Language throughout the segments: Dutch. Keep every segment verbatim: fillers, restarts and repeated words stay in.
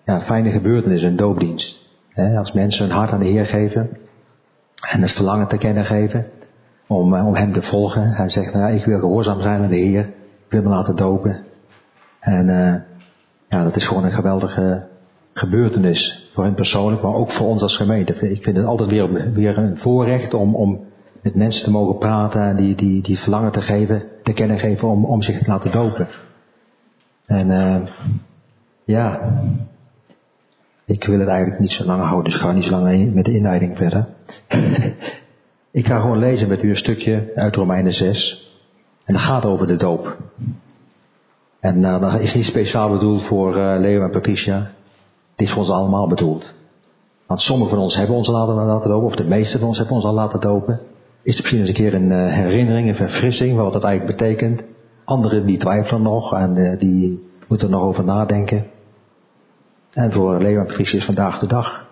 ja, fijne gebeurtenis, een doopdienst. He, als mensen hun hart aan de Heer geven en het verlangen te kennen geven om, om hem te volgen. Hij zegt, nou ja, ik wil gehoorzaam zijn aan de Heer, ik wil me laten dopen. En uh, ja, dat is gewoon een geweldige gebeurtenis voor hen persoonlijk, maar ook voor ons als gemeente. Ik vind het altijd weer, weer een voorrecht om, om met mensen te mogen praten en die, die, die verlangen te geven, te kennen geven om, om zich te laten dopen. En uh, ja, ik wil het eigenlijk niet zo lang houden, dus ik ga niet zo lang met de inleiding verder. Ik ga gewoon lezen met u een stukje uit Romeinen zes. En dat gaat over de doop. En uh, dat is niet speciaal bedoeld voor uh, Leo en Patricia. Het is voor ons allemaal bedoeld. Want sommigen van ons hebben ons laten, laten dopen, of de meeste van ons hebben ons al laten dopen. Is het misschien eens een keer een uh, herinnering, een verfrissing, wat dat eigenlijk betekent. Anderen die twijfelen nog en uh, die moeten er nog over nadenken. En voor Leo en Patricia is vandaag de dag.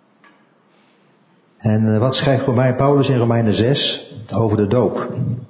En uh, wat schrijft Romein Paulus in Romeinen zes over de doop?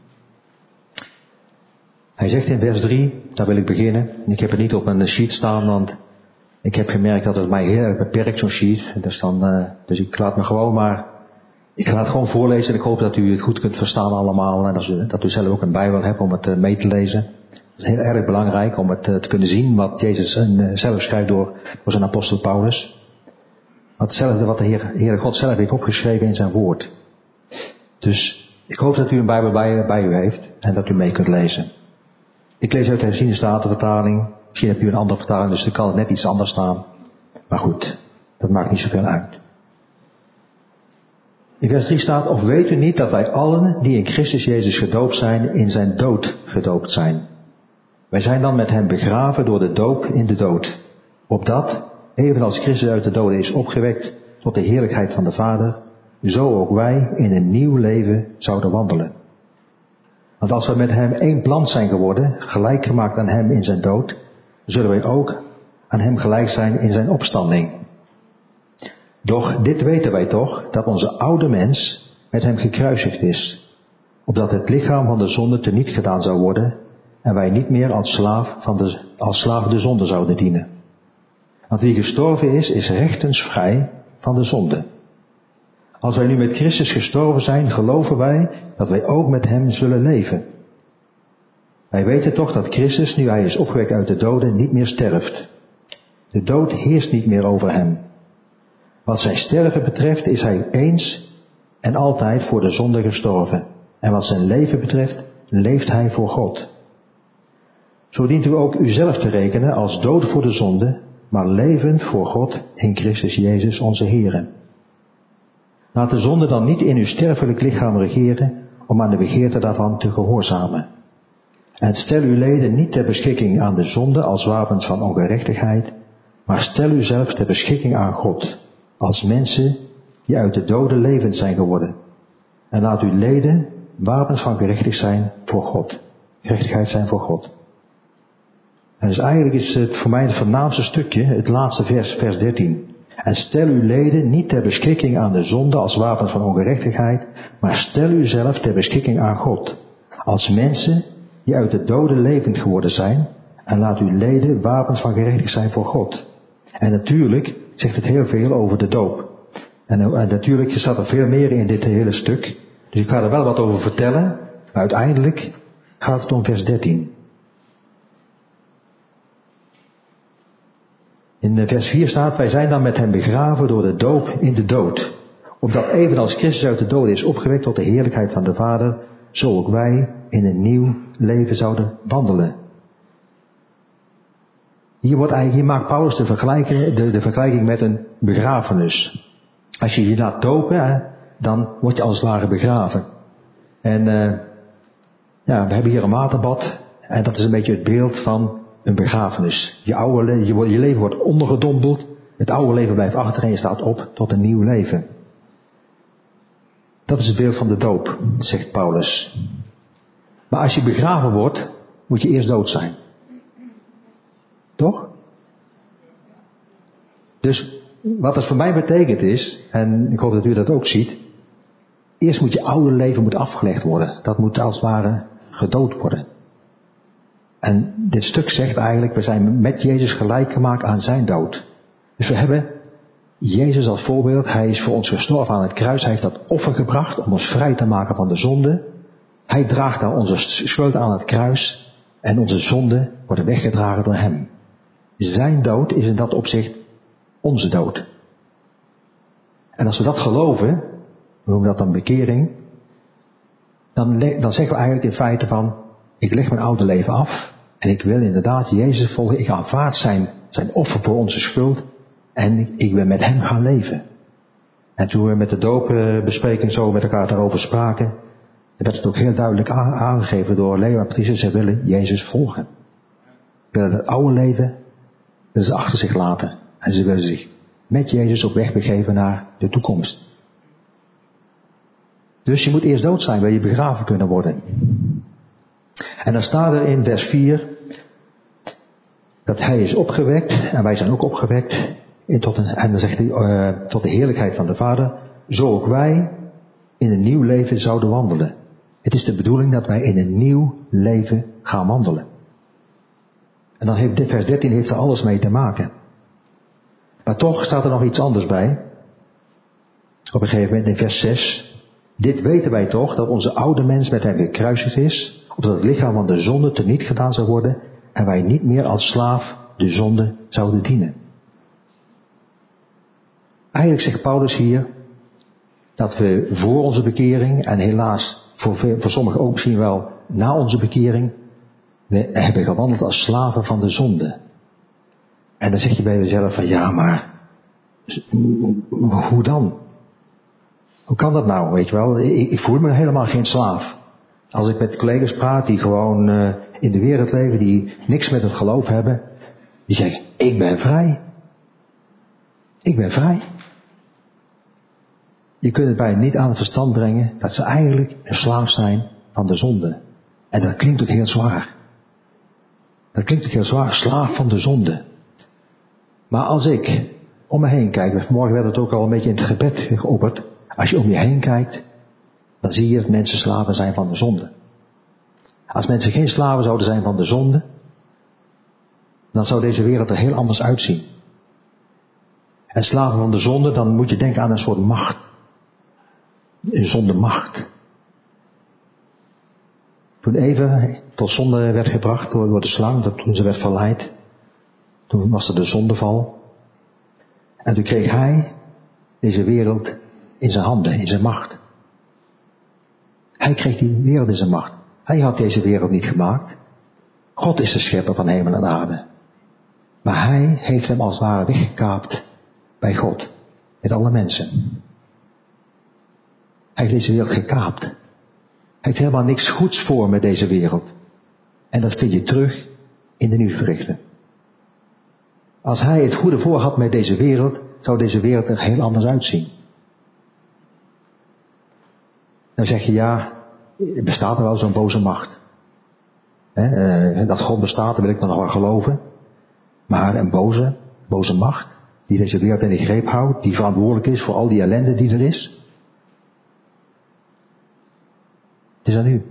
Hij zegt in vers drie, daar wil ik beginnen. Ik heb het niet op een sheet staan, want ik heb gemerkt dat het mij heel erg beperkt, zo'n sheet. Dus, dan, uh, dus ik laat me gewoon maar, ik ga het gewoon voorlezen en ik hoop dat u het goed kunt verstaan allemaal. En dat u, dat u zelf ook een Bijbel hebt om het uh, mee te lezen. Het is heel erg belangrijk om het uh, te kunnen zien wat Jezus uh, zelf schrijft door, door zijn apostel Paulus. Hetzelfde wat de Heer, Heere God zelf heeft opgeschreven in zijn woord. Dus ik hoop dat u een Bijbel bij, bij u heeft en dat u mee kunt lezen. Ik lees uit de herziene statenvertaling. Misschien heb u een andere vertaling, dus dan kan het net iets anders staan. Maar goed, dat maakt niet zoveel uit. In vers drie staat, of weet u niet dat wij allen die in Christus Jezus gedoopt zijn, in zijn dood gedoopt zijn. Wij zijn dan met hem begraven door de doop in de dood. Opdat, evenals Christus uit de doden is opgewekt tot de heerlijkheid van de Vader, zo ook wij in een nieuw leven zouden wandelen. Want als we met hem één plant zijn geworden, gelijk gemaakt aan hem in zijn dood, zullen wij ook aan hem gelijk zijn in zijn opstanding. Doch dit weten wij toch, dat onze oude mens met hem gekruisigd is, opdat het lichaam van de zonde teniet gedaan zou worden en wij niet meer als slaaf, van de, als slaaf de zonde zouden dienen. Want wie gestorven is, is rechtens vrij van de zonde. Als wij nu met Christus gestorven zijn, geloven wij dat wij ook met hem zullen leven. Wij weten toch dat Christus, nu hij is opgewekt uit de doden, niet meer sterft. De dood heerst niet meer over hem. Wat zijn sterven betreft is hij eens en altijd voor de zonde gestorven. En wat zijn leven betreft, leeft hij voor God. Zo dient u ook uzelf te rekenen als dood voor de zonde, maar levend voor God in Christus Jezus onze Heere. Laat de zonde dan niet in uw sterfelijk lichaam regeren, om aan de begeerte daarvan te gehoorzamen. En stel uw leden niet ter beschikking aan de zonde als wapens van ongerechtigheid, maar stel u zelf ter beschikking aan God, als mensen die uit de doden levend zijn geworden. En laat uw leden wapens van gerechtigheid zijn voor God. Gerechtigheid zijn voor God. En dus eigenlijk is het voor mij het voornaamste stukje, het laatste vers, vers dertien. En stel uw leden niet ter beschikking aan de zonde als wapens van ongerechtigheid, maar stel u zelf ter beschikking aan God, als mensen die uit de doden levend geworden zijn, en laat uw leden wapens van gerechtigheid zijn voor God. En natuurlijk zegt het heel veel over de doop. En, en natuurlijk staat er veel meer in dit hele stuk, dus ik ga er wel wat over vertellen, maar uiteindelijk gaat het om vers dertien. In vers vier staat, wij zijn dan met hem begraven door de doop in de dood. Opdat evenals Christus uit de doden is opgewekt tot de heerlijkheid van de Vader, zo ook wij in een nieuw leven zouden wandelen. Hier, wordt eigenlijk, hier maakt Paulus de vergelijking, de, de vergelijking met een begrafenis. Als je je laat dopen, hè, dan word je als het ware begraven. En uh, ja, we hebben hier een waterbad en dat is een beetje het beeld van een begrafenis. Je, oude, je, je leven wordt ondergedompeld. Het oude leven blijft achter en je staat op tot een nieuw leven. Dat is het beeld van de doop, zegt Paulus. Maar als je begraven wordt, moet je eerst dood zijn. Toch? Dus wat dat voor mij betekent is, en ik hoop dat u dat ook ziet, eerst moet je oude leven moet afgelegd worden. Dat moet als het ware gedood worden. En dit stuk zegt eigenlijk, we zijn met Jezus gelijk gemaakt aan zijn dood. Dus we hebben Jezus als voorbeeld. Hij is voor ons gestorven aan het kruis. Hij heeft dat offer gebracht om ons vrij te maken van de zonde. Hij draagt daar onze schuld aan het kruis. En onze zonden worden weggedragen door hem. Zijn dood is in dat opzicht onze dood. En als we dat geloven, we noemen dat dan bekering, dan, dan zeggen we eigenlijk in feite van, ik leg mijn oude leven af en ik wil inderdaad Jezus volgen. Ik aanvaard zijn, zijn offer voor onze schuld en ik, ik wil met hem gaan leven. En toen we met de doopbespreking zo met elkaar daarover spraken, werd het ook heel duidelijk aangegeven door Leo en Patricia, ze willen Jezus volgen. Ze willen het oude leven willen ze achter zich laten. En ze willen zich met Jezus op weg begeven naar de toekomst. Dus je moet eerst dood zijn, wil je begraven kunnen worden. En dan staat er in vers vier, dat hij is opgewekt, en wij zijn ook opgewekt, in tot een, en dan zegt hij, uh, tot de heerlijkheid van de Vader, zo ook wij in een nieuw leven zouden wandelen. Het is de bedoeling dat wij in een nieuw leven gaan wandelen. En dan heeft vers dertien heeft er alles mee te maken. Maar toch staat er nog iets anders bij. Op een gegeven moment in vers zes. Dit weten wij toch, dat onze oude mens met hem gekruisigd is, opdat het lichaam van de zonde teniet gedaan zou worden en wij niet meer als slaaf de zonde zouden dienen. Eigenlijk zegt Paulus hier dat we voor onze bekering, en helaas voor, veel, voor sommigen ook misschien wel na onze bekering, we hebben gewandeld als slaven van de zonde. En dan zeg je bij jezelf van ja, maar hoe dan? Hoe kan dat nou, weet je wel? Ik, ik voel me helemaal geen slaaf. Als ik met collega's praat die gewoon uh, in de wereld leven, die niks met het geloof hebben, die zeggen, ik ben vrij. Ik ben vrij. Je kunt het bijna niet aan het verstand brengen dat ze eigenlijk een slaaf zijn van de zonde. En dat klinkt ook heel zwaar. Dat klinkt ook heel zwaar, slaaf van de zonde. Maar als ik om me heen kijk, vanmorgen werd het ook al een beetje in het gebed geopperd. Als je om je heen kijkt, dan zie je dat mensen slaven zijn van de zonde. Als mensen geen slaven zouden zijn van de zonde, dan zou deze wereld er heel anders uitzien. En slaven van de zonde, dan moet je denken aan een soort macht. Een zondemacht. Toen Eva tot zonde werd gebracht door, door de slang, dat toen ze werd verleid, toen was er de zondeval. En toen kreeg hij deze wereld in zijn handen, in zijn macht. Hij kreeg die wereld in zijn macht. Hij had deze wereld niet gemaakt. God is de schepper van hemel en aarde. Maar hij heeft hem als het ware weggekaapt bij God. Met alle mensen. Hij heeft deze wereld gekaapt. Hij heeft helemaal niks goeds voor met deze wereld. En dat vind je terug in de nieuwsberichten. Als hij het goede voor had met deze wereld, zou deze wereld er heel anders uitzien. Dan zeg je ja, bestaat er wel zo'n boze macht. He, dat God bestaat, daar wil ik nog wel geloven. Maar een boze, boze macht, die deze wereld in de greep houdt, die verantwoordelijk is voor al die ellende die er is. Het is aan u.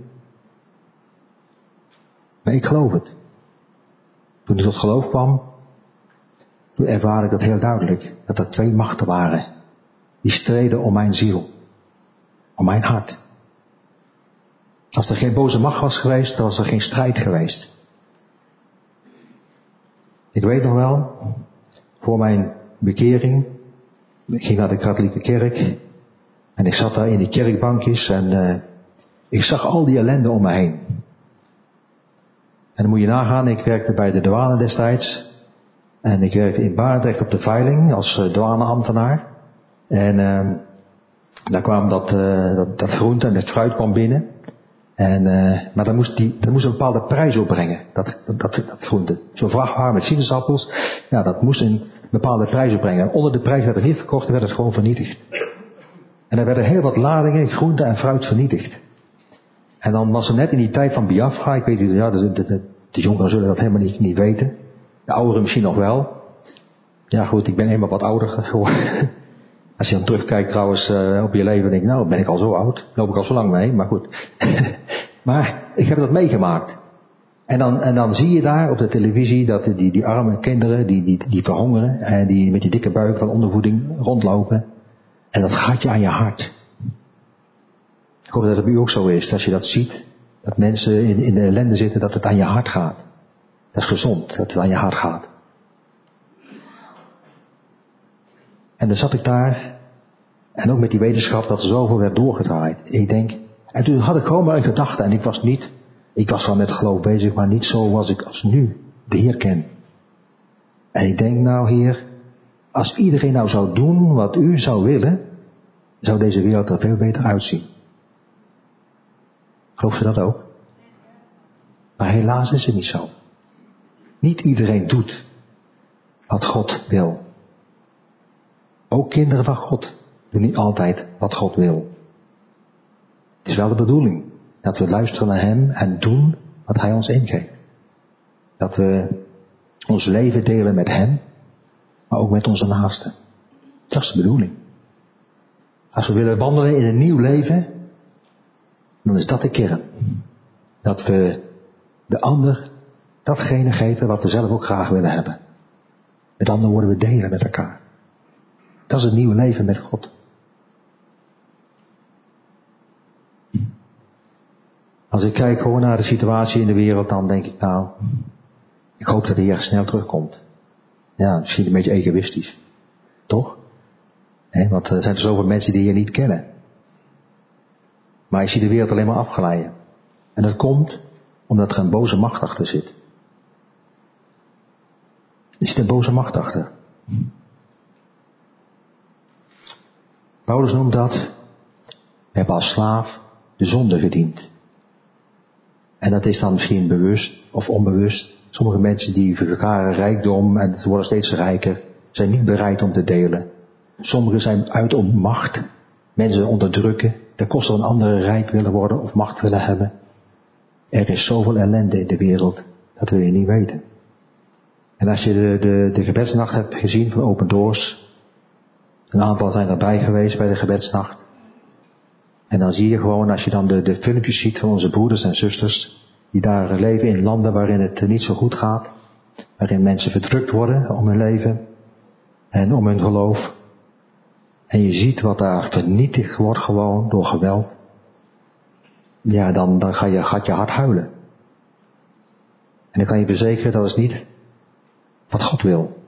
Maar ik geloof het. Toen ik tot geloof kwam, toen ervaar ik dat heel duidelijk. Dat er twee machten waren. Die streden om mijn ziel. Om mijn hart. Als er geen boze macht was geweest, dan was er geen strijd geweest. Ik weet nog wel, voor mijn bekering, ik ging naar de katholieke kerk. En ik zat daar in die kerkbankjes en uh, ik zag al die ellende om me heen. En dan moet je nagaan, ik werkte bij de douane destijds. En ik werkte in Barendrecht op de veiling als uh, douaneambtenaar. En uh, daar kwam dat, uh, dat, dat groente en dat fruit kwam binnen. En, uh, maar dan moest, die, dan moest een bepaalde prijs opbrengen, dat, dat, dat, dat groente. Zo'n vrachtwagen met sinaasappels, ja, dat moest een bepaalde prijs opbrengen. En onder de prijs werd het niet verkocht, werd het gewoon vernietigd. En er werden heel wat ladingen groente en fruit vernietigd. En dan was er net in die tijd van Biafra, ik weet niet, ja, de, de, de, de jongeren zullen dat helemaal niet, niet weten. De ouderen misschien nog wel. Ja goed, ik ben helemaal wat ouder geworden. Als je dan terugkijkt trouwens uh, op je leven, denk ik, nou ben ik al zo oud. Loop ik al zo lang mee, maar goed. Maar ik heb dat meegemaakt. En dan, en dan zie je daar op de televisie dat die, die arme kinderen, die, die, die verhongeren, en die met die dikke buik van ondervoeding rondlopen. En dat gaat je aan je hart. Ik hoop dat het bij u ook zo is, als je dat ziet, dat mensen in, in de ellende zitten, dat het aan je hart gaat. Dat is gezond, dat het aan je hart gaat. En dan zat ik daar, en ook met die wetenschap dat er zoveel werd doorgedraaid. Ik denk, en toen had ik gewoon maar een gedachte, en ik was niet, ik was wel met geloof bezig, maar niet zo was ik als nu de Heer ken. En ik denk, nou Heer, als iedereen nou zou doen wat u zou willen, zou deze wereld er veel beter uitzien. Geloof je dat ook? Maar helaas is het niet zo. Niet iedereen doet wat God wil. Ook kinderen van God doen niet altijd wat God wil. Het is wel de bedoeling dat we luisteren naar Hem en doen wat Hij ons ingeeft. Dat we ons leven delen met Hem, maar ook met onze naasten. Dat is de bedoeling. Als we willen wandelen in een nieuw leven, dan is dat de kern. Dat we de ander datgene geven wat we zelf ook graag willen hebben. Met andere woorden, we delen met elkaar. Dat is het nieuwe leven met God. Als ik kijk gewoon naar de situatie in de wereld, dan denk ik nou, ik hoop dat de Heer snel terugkomt. Ja, misschien een beetje egoïstisch. Toch? He, want er zijn er zoveel mensen die je niet kennen. Maar je ziet de wereld alleen maar afglijden. En dat komt omdat er een boze macht achter zit. Er zit een boze macht achter. Paulus noemt dat, we hebben als slaaf de zonde gediend. En dat is dan misschien bewust of onbewust. Sommige mensen die vergaren rijkdom en ze worden steeds rijker, zijn niet bereid om te delen. Sommigen zijn uit op macht, mensen onderdrukken, ten koste van anderen rijk willen worden of macht willen hebben. Er is zoveel ellende in de wereld, dat wil je niet weten. En als je de, de, de gebedsnacht hebt gezien van Open Doors, een aantal zijn erbij geweest bij de gebedsnacht. En dan zie je gewoon, als je dan de, de filmpjes ziet van onze broeders en zusters, die daar leven in landen waarin het niet zo goed gaat, waarin mensen verdrukt worden om hun leven en om hun geloof. En je ziet wat daar vernietigd wordt gewoon door geweld. Ja, dan, dan ga je, gaat je hart huilen. En dan kan je verzekeren, dat is niet wat God wil.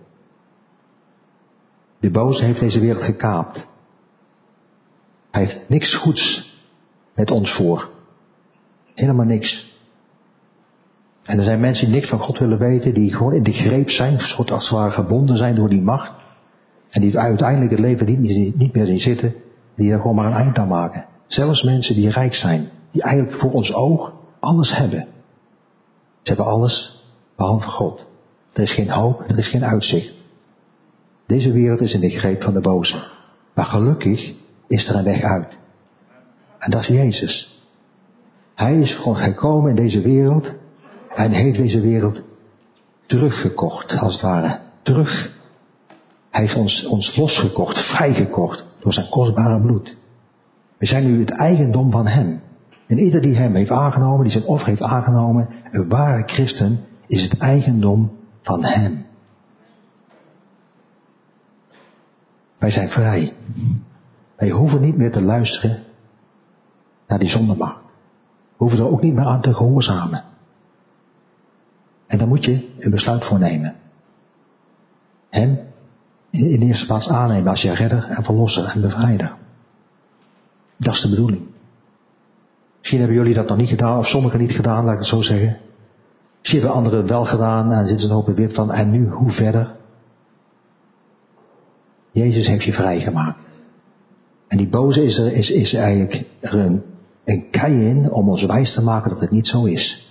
De boze heeft deze wereld gekaapt. Hij heeft niks goeds met ons voor. Helemaal niks. En er zijn mensen die niks van God willen weten, die gewoon in de greep zijn, soort als het ware gebonden zijn door die macht. En die uiteindelijk het leven niet, niet meer zien zitten, die er gewoon maar een eind aan maken. Zelfs mensen die rijk zijn, die eigenlijk voor ons oog alles hebben. Ze hebben alles behalve God. Er is geen hoop, er is geen uitzicht. Deze wereld is in de greep van de boze. Maar gelukkig is er een weg uit. En dat is Jezus. Hij is gewoon gekomen in deze wereld en heeft deze wereld teruggekocht, als het ware. Terug. Hij heeft ons, ons losgekocht, vrijgekocht door zijn kostbare bloed. We zijn nu het eigendom van Hem. En ieder die Hem heeft aangenomen, die zijn offer heeft aangenomen, een ware christen, is het eigendom van Hem. Wij zijn vrij. Wij hoeven niet meer te luisteren naar die zondemacht. We hoeven er ook niet meer aan te gehoorzamen. En daar moet je een besluit voor nemen. Hem in de eerste plaats aannemen als je redder en verlosser en bevrijder. Dat is de bedoeling. Misschien hebben jullie dat nog niet gedaan, of sommigen niet gedaan, laat ik het zo zeggen. Misschien hebben anderen het wel gedaan en zitten ze nog beweerd van, en nu, hoe verder? Jezus heeft je vrijgemaakt. En die boze is er, is, is eigenlijk er een, een kei in om ons wijs te maken dat het niet zo is.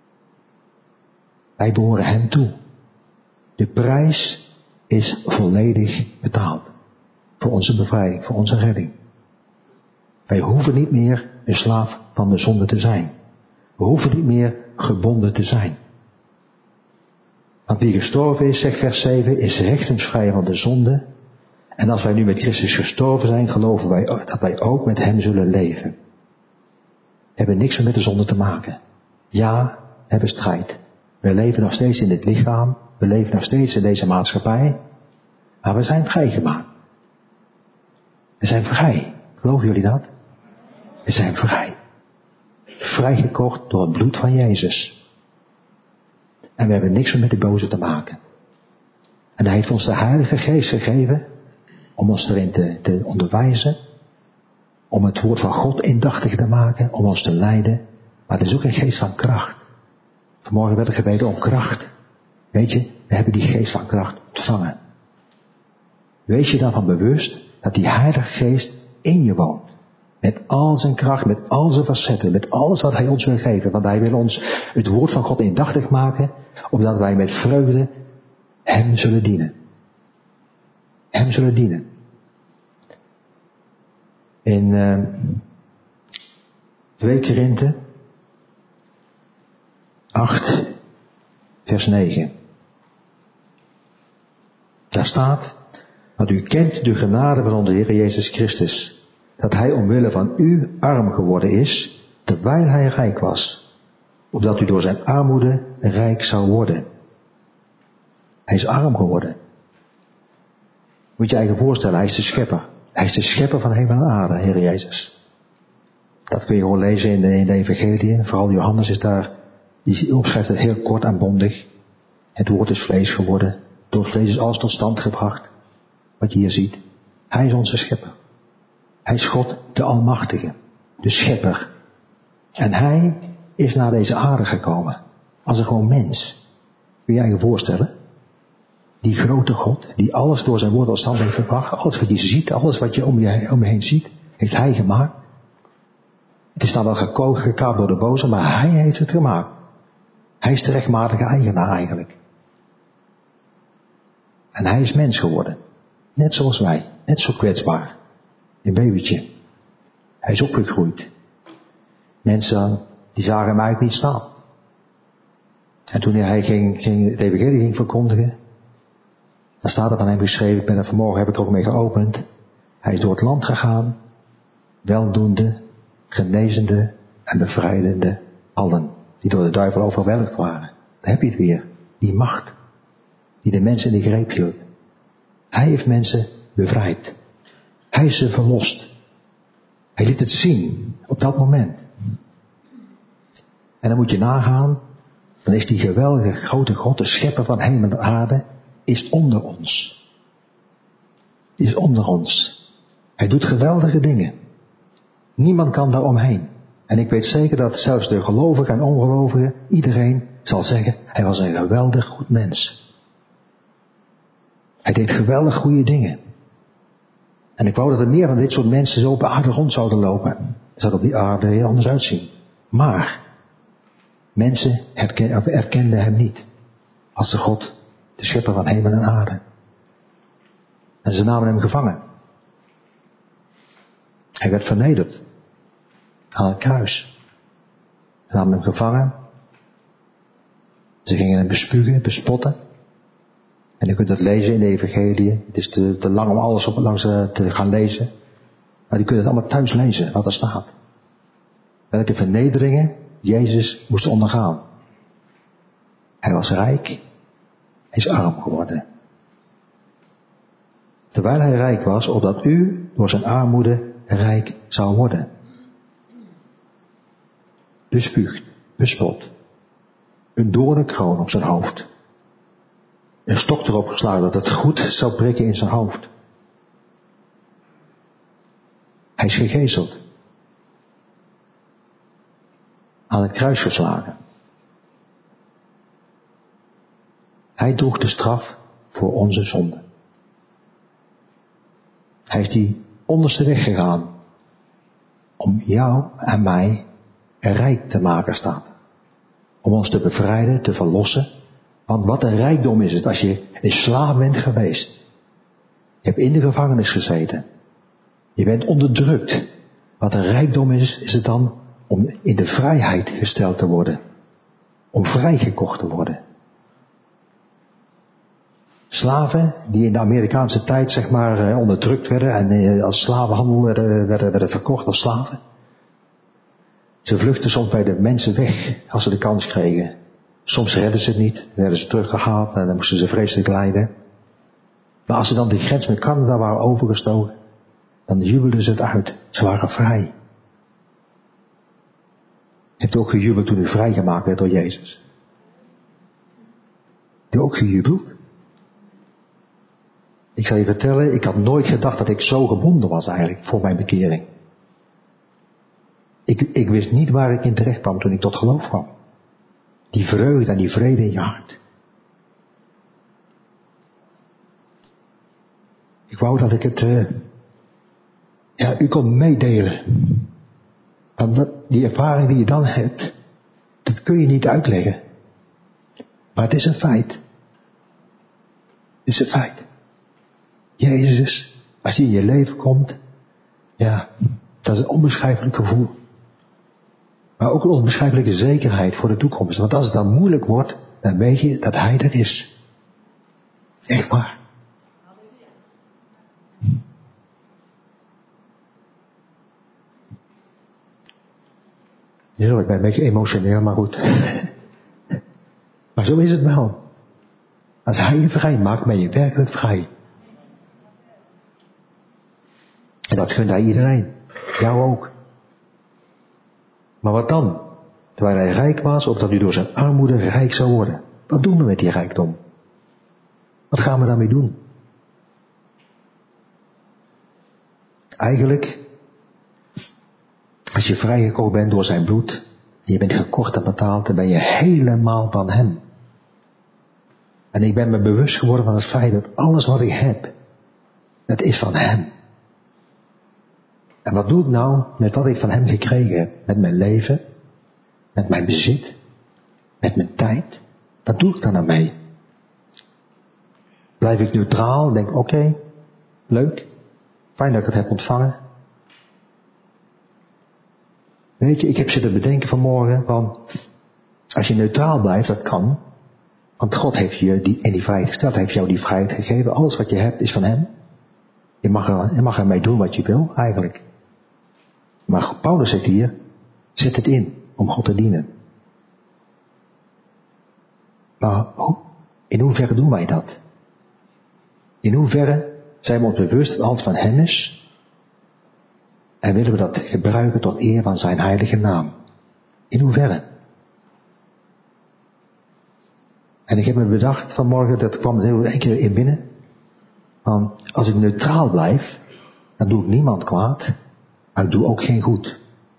Wij behoren Hem toe. De prijs is volledig betaald. Voor onze bevrijding, voor onze redding. Wij hoeven niet meer een slaaf van de zonde te zijn. We hoeven niet meer gebonden te zijn. Want wie gestorven is, zegt vers zeven, is rechtens vrij van de zonde. En als wij nu met Christus gestorven zijn, geloven wij dat wij ook met Hem zullen leven. We hebben niks meer met de zonde te maken. Ja, hebben strijd. We leven nog steeds in dit lichaam. We leven nog steeds in deze maatschappij. Maar we zijn vrijgemaakt. We zijn vrij. Geloven jullie dat? We zijn vrij. Vrijgekocht door het bloed van Jezus. En we hebben niks meer met de boze te maken. En hij heeft ons de Heilige Geest gegeven om ons erin te, te onderwijzen. Om het woord van God indachtig te maken. Om ons te leiden. Maar het is ook een geest van kracht. Vanmorgen werd er gebeden om kracht. Weet je, we hebben die geest van kracht ontvangen. Wees je daarvan bewust dat die Heilige Geest in je woont. Met al zijn kracht, met al zijn facetten, met alles wat hij ons wil geven. Want hij wil ons het woord van God indachtig maken, opdat wij met vreugde hem zullen dienen. Hem zullen dienen. In uh, twee Korinthe acht, vers negen. Daar staat, want u kent de genade van onze Heer Jezus Christus, dat hij omwille van u arm geworden is, terwijl hij rijk was, opdat u door zijn armoede rijk zou worden. Hij is arm geworden. Moet je je eigen voorstellen, hij is de schepper. Hij is de schepper van hemel en aarde, Heer Jezus. Dat kun je gewoon lezen in de, in de Evangelie. Vooral Johannes is daar, die opschrijft het heel kort en bondig. Het woord is vlees geworden. Door het vlees is alles tot stand gebracht. Wat je hier ziet. Hij is onze schepper. Hij is God, de Almachtige. De schepper. En hij is naar deze aarde gekomen. Als een gewoon mens. Kun je je voorstellen? Die grote God, die alles door zijn woord tot stand heeft gebracht. Alles wat je ziet, alles wat je om je, om je heen ziet, heeft hij gemaakt. Het is dan wel gekogen, gekaapt door de boze, maar hij heeft het gemaakt. Hij is de rechtmatige eigenaar eigenlijk. En hij is mens geworden. Net zoals wij. Net zo kwetsbaar. Een babytje. Hij is opgegroeid. Mensen, die zagen hem eigenlijk niet staan. En toen hij ging, ging, het evangelie ging verkondigen, dan staat er van hem geschreven, ik ben er vanmorgen, heb ik er ook mee geopend. Hij is door het land gegaan, weldoende, genezende en bevrijdende allen, die door de duivel overweldigd waren. Daar heb je het weer. Die macht, die de mensen in de greep hield. Hij heeft mensen bevrijd. Hij is ze verlost. Hij liet het zien, op dat moment. En dan moet je nagaan, dan is die geweldige grote God, de schepper van hemel en aarde, is onder ons. Is onder ons. Hij doet geweldige dingen. Niemand kan daar omheen. En ik weet zeker dat zelfs de gelovigen en ongelovigen, iedereen zal zeggen, hij was een geweldig goed mens. Hij deed geweldig goede dingen. En ik wou dat er meer van dit soort mensen zo op de aarde rond zouden lopen. Dan zou op die aarde heel anders uitzien. Maar mensen erkenden hem niet als de God, de schepper van hemel en aarde. En ze namen hem gevangen. Hij werd vernederd aan het kruis. Ze namen hem gevangen. Ze gingen hem bespugen, bespotten. En je kunt dat lezen in de evangelie. Het is te, te lang om alles op langs te gaan lezen. Maar je kunt het allemaal thuis lezen, wat er staat. Welke vernederingen Jezus moest ondergaan. Hij was rijk. Hij is arm geworden. Terwijl hij rijk was, opdat u door zijn armoede rijk zou worden. Bespuugd, bespot. Een doornenkroon op zijn hoofd. Een stok erop geslagen dat het goed zou prikken in zijn hoofd. Hij is gegezeld. Aan het kruis geslagen. Hij droeg de straf voor onze zonde. Hij is die onderste weg gegaan om jou en mij rijk te maken, staat. Om ons te bevrijden, te verlossen. Want wat een rijkdom is het als je een slaaf bent geweest. Je hebt in de gevangenis gezeten. Je bent onderdrukt. Wat een rijkdom is, is het dan om in de vrijheid gesteld te worden. Om vrijgekocht te worden. Slaven die in de Amerikaanse tijd zeg maar onderdrukt werden en als slavenhandel werden, werden, werden verkocht als slaven. Ze vluchtten soms bij de mensen weg als ze de kans kregen. Soms redden ze het niet, dan werden ze teruggehaald en dan moesten ze vreselijk lijden. Maar als ze dan de grens met Canada waren overgestoken, dan jubelden ze het uit. Ze waren vrij. Hebt u ook gejubeld toen u vrijgemaakt werd door Jezus? Hebt u ook gejubeld? Ik zal je vertellen, ik had nooit gedacht dat ik zo gebonden was eigenlijk voor mijn bekering. Ik, ik wist niet waar ik in terecht kwam toen ik tot geloof kwam. Die vreugde en die vrede in je hart. Ik wou dat ik het, uh, ja, u kon meedelen. Want dat, die ervaring die je dan hebt, dat kun je niet uitleggen. Maar het is een feit. Het is een feit. Jezus, als hij in je leven komt, ja, dat is een onbeschrijfelijk gevoel. Maar ook een onbeschrijfelijke zekerheid voor de toekomst. Want als het dan moeilijk wordt, dan weet je dat hij er is. Echt waar. Ja, ik ben een beetje emotioneel, maar goed. Maar zo is het wel. Als hij je vrij maakt, ben je werkelijk vrij. En dat gunt hij iedereen. Jou ook. Maar wat dan? Terwijl hij rijk was, opdat u door zijn armoede rijk zou worden. Wat doen we met die rijkdom? Wat gaan we daarmee doen? Eigenlijk, als je vrijgekocht bent door zijn bloed, en je bent gekocht en betaald, dan ben je helemaal van hem. En ik ben me bewust geworden van het feit dat alles wat ik heb, dat is van hem. En wat doe ik nou met wat ik van hem gekregen heb? Met mijn leven, met mijn bezit, met mijn tijd? Wat doe ik daar nou mee? Blijf ik neutraal en denk, oké, okay, leuk, fijn dat ik het heb ontvangen. Weet je, ik heb zitten bedenken vanmorgen van, als je neutraal blijft, dat kan. Want God heeft je die, in die vrijheid gesteld, heeft jou die vrijheid gegeven. Alles wat je hebt is van hem. Je mag, er, je mag ermee doen wat je wil, eigenlijk. Maar Paulus zegt hier, zet het in om God te dienen. Maar in hoeverre doen wij dat? In hoeverre zijn we ons bewust dat alles van hem is? En willen we dat gebruiken tot eer van zijn heilige naam? In hoeverre? En ik heb me bedacht vanmorgen, dat kwam er heel één keer in binnen. Van, als ik neutraal blijf, dan doe ik niemand kwaad, maar ik doe ook geen goed.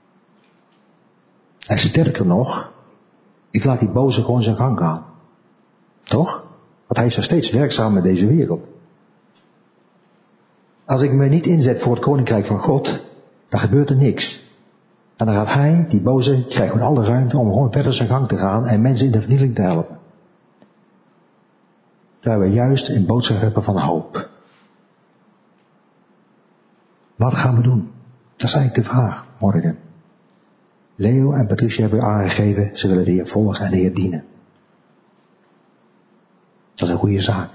En sterker nog, ik laat die boze gewoon zijn gang gaan. Toch? Want hij is nog steeds werkzaam in deze wereld. Als ik me niet inzet voor het koninkrijk van God, dan gebeurt er niks. En dan gaat hij, die boze, krijgt gewoon alle ruimte om gewoon verder zijn gang te gaan en mensen in de vernieling te helpen. Terwijl we juist een boodschap hebben van hoop. Wat gaan we doen? Dat is eigenlijk de vraag morgen. Leo en Patricia hebben aangegeven, ze willen de Heer volgen en de Heer dienen. Dat is een goede zaak.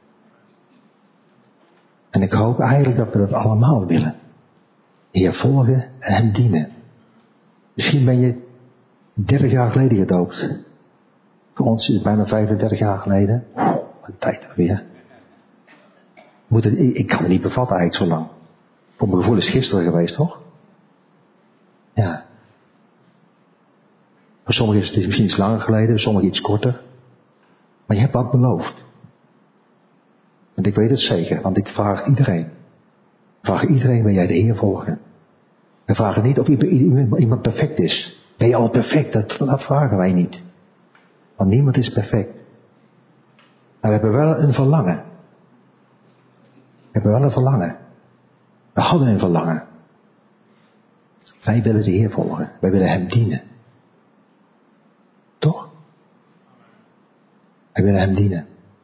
En ik hoop eigenlijk dat we dat allemaal willen. De Heer volgen en hem dienen. Misschien ben je dertig jaar geleden gedoopt. Voor ons is het bijna vijfendertig jaar geleden. Oh, wat een tijd weer. Moet het, ik kan het niet bevatten eigenlijk zo lang. Voor mijn gevoel is het gisteren geweest, toch? Ja. Voor sommigen is het misschien iets langer geleden, voor sommigen iets korter. Maar je hebt wat beloofd. Want ik weet het zeker, want ik vraag iedereen. Ik vraag iedereen, wil jij de Heer volgen? We vragen niet of iemand perfect is. Ben je al perfect? Dat, dat vragen wij niet. Want niemand is perfect. Maar we hebben wel een verlangen. We hebben wel een verlangen. We hadden een verlangen. Wij willen de Heer volgen. Wij willen hem dienen. Toch? Wij willen hem dienen.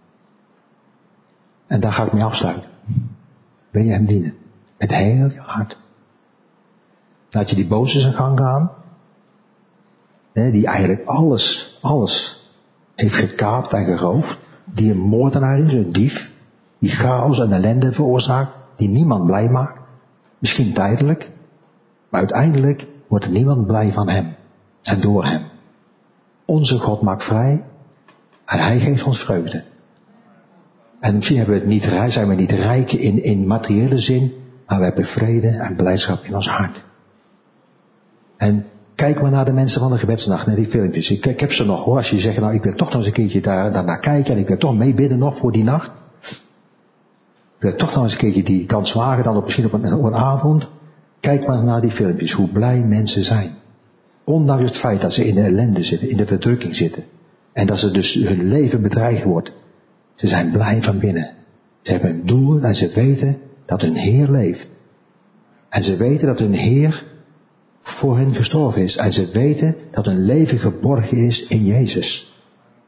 En daar ga ik mee afsluiten. Wil je hem dienen? Met heel je hart. Laat je die boze zijn gang gaan. Hè, die eigenlijk alles, alles heeft gekaapt en geroofd. Die een moordenaar is, een dief. Die chaos en ellende veroorzaakt. Die niemand blij maakt. Misschien tijdelijk. Maar uiteindelijk wordt niemand blij van hem en door hem. Onze God maakt vrij en hij geeft ons vreugde. En misschien hebben we het niet, zijn we niet rijk in, in materiële zin, maar we hebben vrede en blijdschap in ons hart. En kijk maar naar de mensen van de gebedsnacht, naar die filmpjes. Ik, ik heb ze nog hoor, als je zegt, nou ik wil toch nog eens een keertje daar, daar naar kijken en ik wil toch meebidden nog voor die nacht. Ik wil toch nog eens een keertje die kans wagen, dan op, misschien op een, op een avond. Kijk maar naar die filmpjes, hoe blij mensen zijn. Ondanks het feit dat ze in de ellende zitten, in de verdrukking zitten. En dat ze dus hun leven bedreigd wordt. Ze zijn blij van binnen. Ze hebben een doel en ze weten dat hun Heer leeft. En ze weten dat hun Heer voor hen gestorven is. En ze weten dat hun leven geborgen is in Jezus.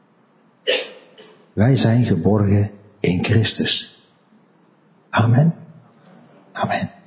Wij zijn geborgen in Christus. Amen. Amen.